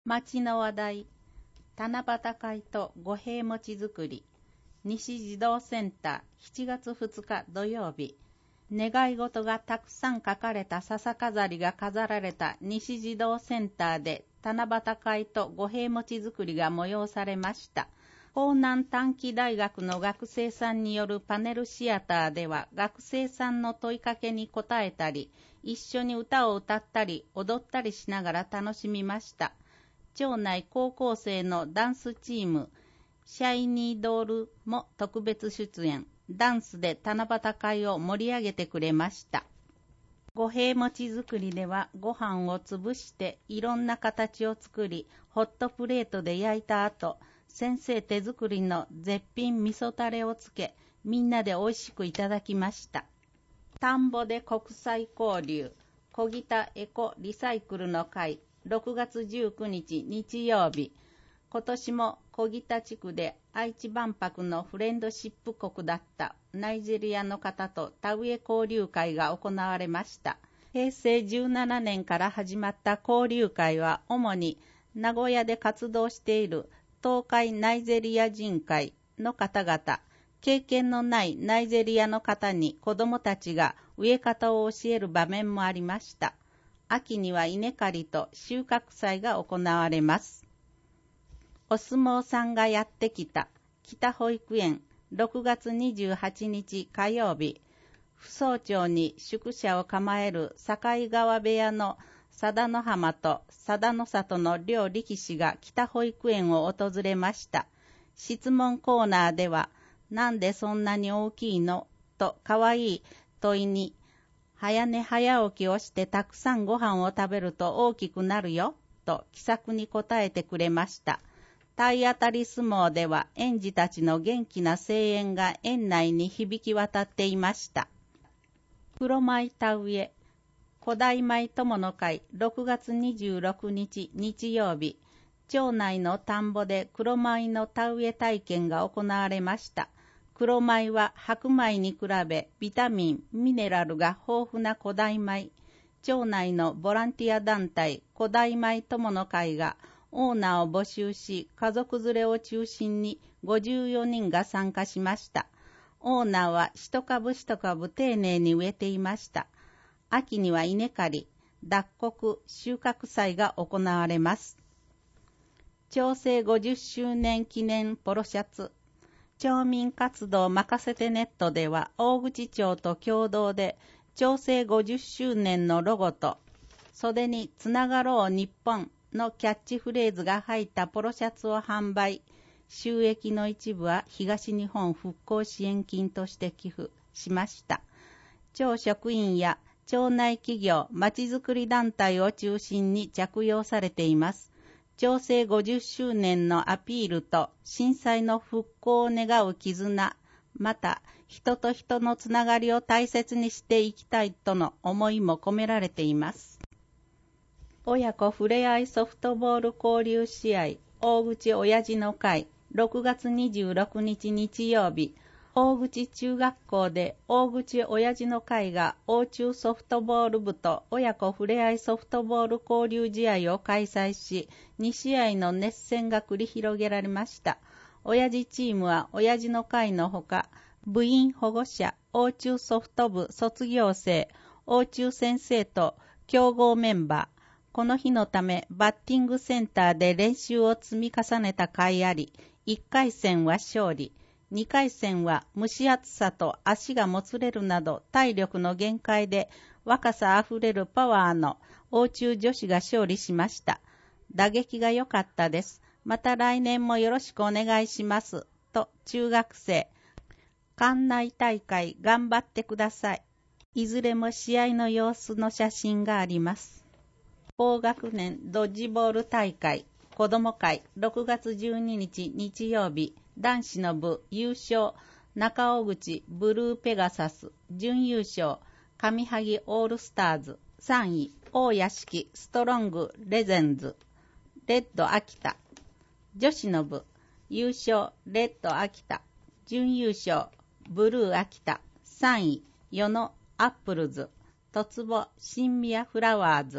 町の話題、七夕会と五平餅作り、西児童センター7月2日土曜日、願い事がたくさん書かれた笹飾りが飾られた西児童センターで七夕会と五平餅作りが催されました。江南短期大学の学生さんによるパネルシアターでは学生さんの問いかけに答えたり、一緒に歌を歌ったり踊ったりしながら楽しみました。町内高校生のダンスチーム、シャイニードールも特別出演、ダンスで七夕会を盛り上げてくれました。五平餅作りではご飯を潰していろんな形を作り、ホットプレートで焼いた後、先生手作りの絶品味噌タレをつけ、みんなで美味しくいただきました。田んぼで国際交流、小北エコリサイクルの会、6月19日日曜日、今年も小北地区で愛知万博のフレンドシップ国だったナイジェリアの方と田植え交流会が行われました。平成17年から始まった交流会は主に名古屋で活動している東海ナイジェリア人会の方々、経験のないナイジェリアの方に子どもたちが植え方を教える場面もありました。秋には稲刈りと収穫祭が行われます。お相撲さんがやってきた北保育園6月28日火曜日、府総町に宿舎を構える境川部屋の佐田の浜と佐田の里の両力士が北保育園を訪れました。質問コーナーでは、なんでそんなに大きいのとかわいい問いに、早寝早起きをしてたくさんご飯を食べると大きくなるよと気さくに答えてくれました。体当たり相撲では園児たちの元気な声援が園内に響き渡っていました。黒米田植え、古代米友の会6月26日日曜日、町内の田んぼで黒米の田植え体験が行われました。黒米は白米に比べビタミン、ミネラルが豊富な古代米。町内のボランティア団体古代米友の会がオーナーを募集し、家族連れを中心に54人が参加しました。オーナーは一株一株丁寧に植えていました。秋には稲刈り、脱穀、収穫祭が行われます。町政50周年記念ポロシャツ。町民活動任せてネットでは大口町と共同で町政50周年のロゴと袖につながろう日本のキャッチフレーズが入ったポロシャツを販売。収益の一部は東日本復興支援金として寄付しました。町職員や町内企業、まちづくり団体を中心に着用されています。町政50周年のアピールと震災の復興を願う絆、また人と人のつながりを大切にしていきたいとの思いも込められています。親子ふれあいソフトボール交流試合、大口親父の会、6月26日日曜日、大口中学校で大口親父の会が大中ソフトボール部と親子ふれあいソフトボール交流試合を開催し、2試合の熱戦が繰り広げられました。親父チームは親父の会のほか、部員保護者、大中ソフト部卒業生、大中先生と強豪メンバー、この日のためバッティングセンターで練習を積み重ねた甲斐あり、1回戦は勝利、2回戦は蒸し暑さと足がもつれるなど体力の限界で若さあふれるパワーの大中女子が勝利しました。打撃が良かったです。また来年もよろしくお願いします。と中学生。館内大会頑張ってください。いずれも試合の様子の写真があります。高学年ドッジボール大会子ども会6月12日日曜日、男子の部優勝中尾口ブルーペガサス、準優勝上萩オールスターズ、3位大屋敷ストロングレゼンズ、レッド秋田。女子の部優勝レッド秋田、準優勝ブルー秋田、3位与野アップルズ、とつぼ新宮フラワーズ。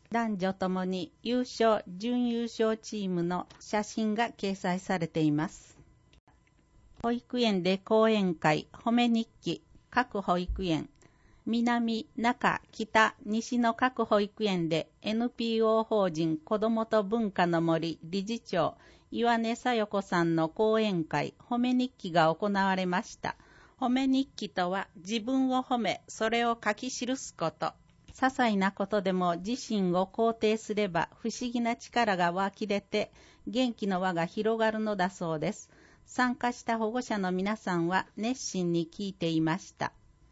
男女ともに優勝、準優勝チームの写真が掲載されています。保育園で講演会、褒め日記、各保育園、南、中、北、西の各保育園で NPO 法人子どもと文化の森理事長、岩根小夜子さんの講演会、褒め日記が行われました。褒め日記とは、自分を褒め、それを書き記すこと。些細なことでも自身を肯定すれば不思議な力が湧き出て元気の輪が広がるのだそうです。参加した保護者の皆さんは熱心に聞いていました。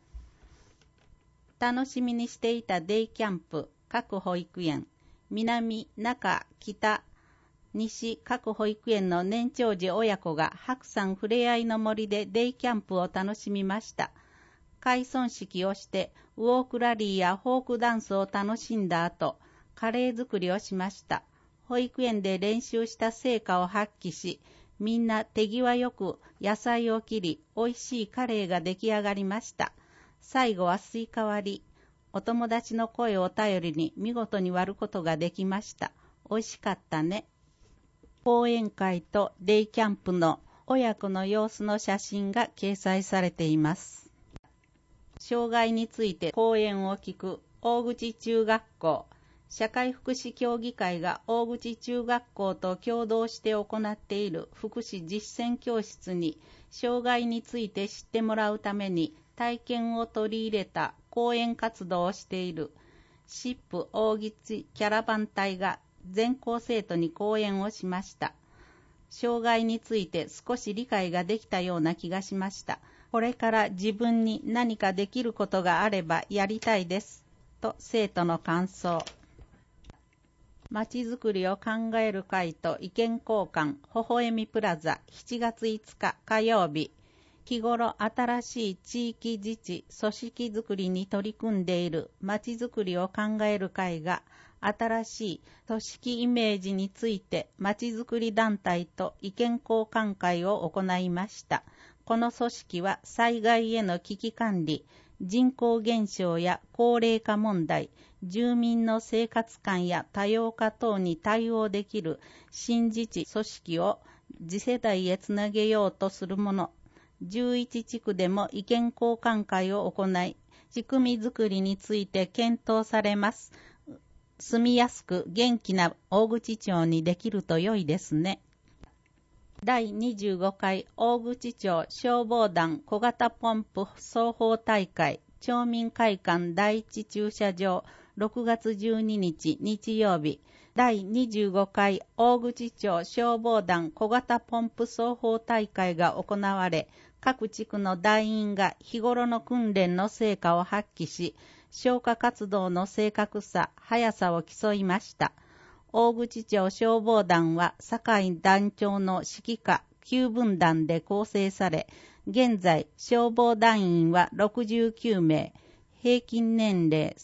楽しみにしていたデイキャンプ、各保育園、南、中、北、西各保育園の年長児親子が白山ふれあいの森でデイキャンプを楽しみました。開村式をしてウォークラリーやフォークダンスを楽しんだ後、カレー作りをしました。保育園で練習した成果を発揮し、みんな手際よく野菜を切り、おいしいカレーが出来上がりました。最後はスイカ割り。お友達の声を頼りに見事に割ることができました。おいしかったね。講演会とデイキャンプの親子の様子の写真が掲載されています。障害について講演を聞く大口中学校。社会福祉協議会が大口中学校と共同して行っている福祉実践教室に障害について知ってもらうために体験を取り入れた講演活動をしているシップ大口キャラバン隊が全校生徒に講演をしました。障害について少し理解ができたような気がしました。これから自分に何かできることがあればやりたいです。と生徒の感想。まちづくりを考える会と意見交換、ほほえみプラザ7月5日火曜日。日頃新しい地域自治、組織づくりに取り組んでいるまちづくりを考える会が、新しい組織イメージについてまちづくり団体と意見交換会を行いました。この組織は災害への危機管理、人口減少や高齢化問題、住民の生活感や多様化等に対応できる新自治組織を次世代へつなげようとするもの。11地区でも意見交換会を行い、仕組みづくりについて検討されます。住みやすく元気な大口町にできると良いですね。第25回大口町消防団小型ポンプ双方大会町民会館第一駐車場6月12日日曜日。第25回大口町消防団小型ポンプ双方大会が行われ、各地区の団員が日頃の訓練の成果を発揮し、消火活動の正確さ、速さを競いました。大口町消防団は堺団長の指揮下9分団で構成され、現在消防団員は69名、平均年齢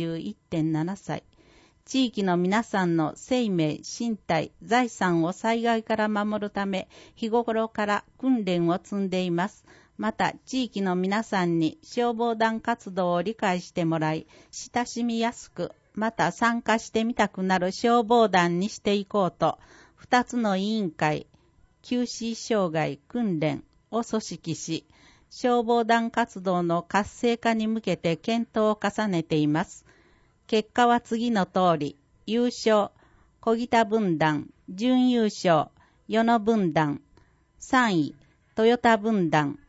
31.7 歳。地域の皆さんの生命、身体、財産を災害から守るため、日頃から訓練を積んでいます。また、地域の皆さんに消防団活動を理解してもらい、親しみやすく、また参加してみたくなる消防団にしていこうと、2つの委員会、QC 障害訓練を組織し、消防団活動の活性化に向けて検討を重ねています。結果は次の通り、優勝、小北分団、準優勝、与野分団、3位、豊田分団。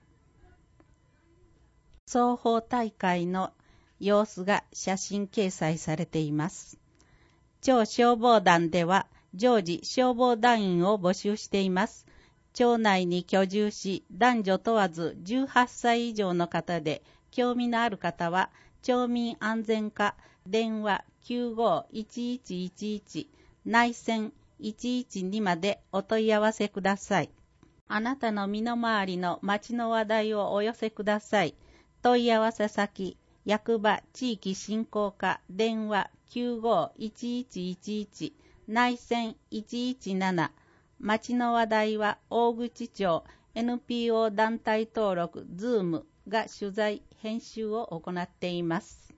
双方大会の様子が写真掲載されています。町消防団では常時消防団員を募集しています。町内に居住し、男女問わず18歳以上の方で、興味のある方は、町民安全課電話 95-1111 内線112までお問い合わせください。あなたの身の回りの町の話題をお寄せください。問い合わせ先、役場地域振興課電話 95-1111 内線117。町の話題は大口町 NPO 団体登録 Zoom が取材編集を行っています。